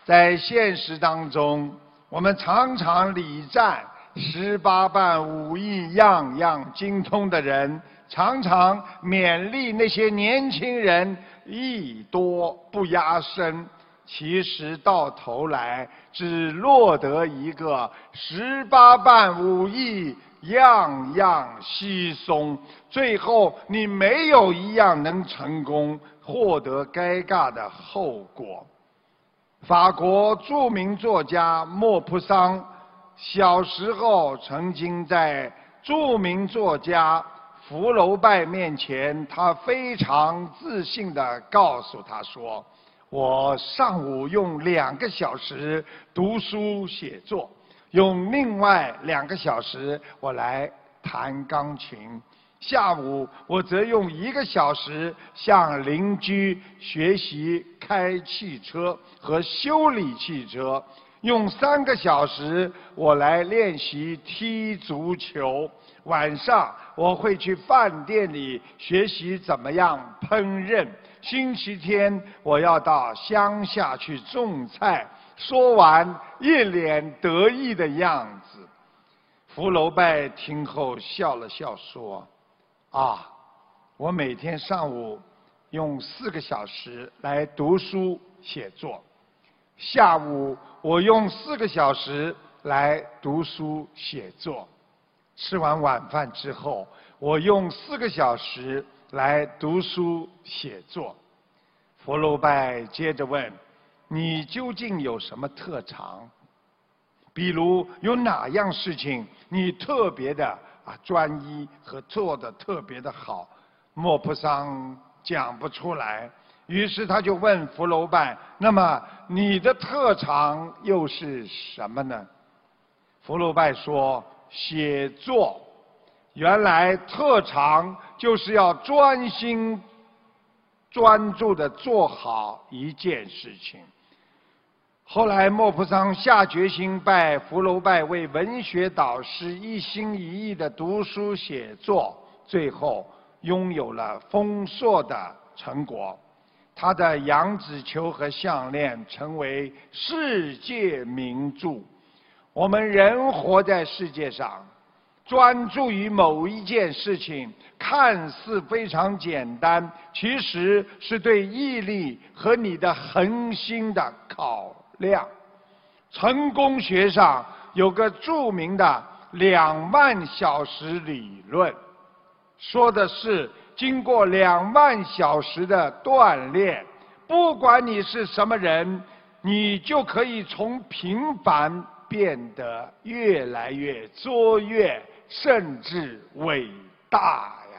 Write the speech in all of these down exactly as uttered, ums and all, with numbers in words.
在现实当中，我们常常礼赞十八般武艺样样精通的人，常常勉励那些年轻人艺多不压身。其实到头来只落得一个十八般武艺样样稀松，最后你没有一样能成功，获得尴尬的后果。法国著名作家莫泊桑小时候曾经在著名作家福楼拜面前，他非常自信地告诉他说，我上午用两个小时读书写作，用另外两个小时我来弹钢琴，下午我则用一个小时向邻居学习开汽车和修理汽车，用三个小时我来练习踢足球，晚上我会去饭店里学习怎么样烹饪，星期天我要到乡下去种菜。说完，一脸得意的样子。福楼拜听后笑了笑说，啊，我每天上午用四个小时来读书写作，下午我用四个小时来读书写作，吃完晚饭之后，我用四个小时来读书写作。福楼拜接着问，你究竟有什么特长？比如有哪样事情你特别的啊专一和做得特别的好？莫泊桑讲不出来，于是他就问福楼拜，那么你的特长又是什么呢？福楼拜说，写作。原来特长就是要专心专注地做好一件事情。后来莫泊桑下决心拜福楼拜为文学导师，一心一意地读书写作，最后拥有了丰硕的成果。他的羊脂球和项链成为世界名著。我们人活在世界上，专注于某一件事情，看似非常简单，其实是对毅力和你的恒心的考量。成功学上有个著名的两万小时理论，说的是经过两万小时的锻炼，不管你是什么人，你就可以从平凡变得越来越卓越，甚至伟大呀！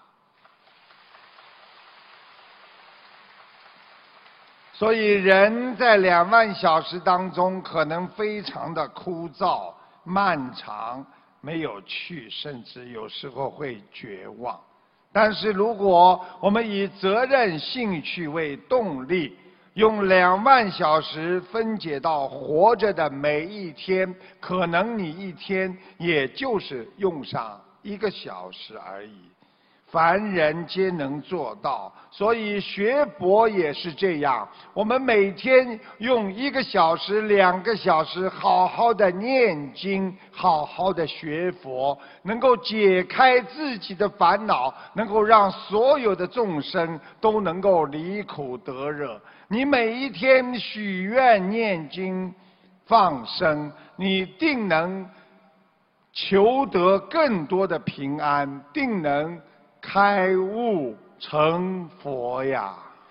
所以人在两万小时当中可能非常的枯燥、漫长、没有趣，甚至有时候会绝望。但是如果我们以责任、兴趣为动力，用两万小时分解到活着的每一天，可能你一天也就是用上一个小时而已。凡人皆能做到，所以学佛也是这样。我们每天用一个小时、两个小时，好好的念经，好好的学佛，能够解开自己的烦恼，能够让所有的众生都能够离苦得乐。你每一天许愿、念经、放生，你定能求得更多的平安，定能开悟成佛呀！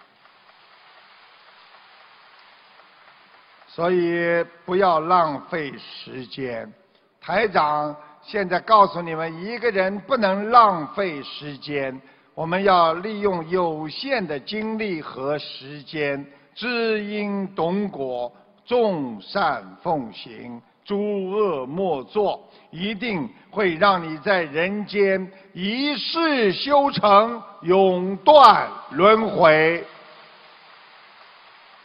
所以不要浪费时间。台长现在告诉你们，一个人不能浪费时间，我们要利用有限的精力和时间，知因懂果，众善奉行，诸恶莫作，一定会让你在人间一世修成，永断轮回。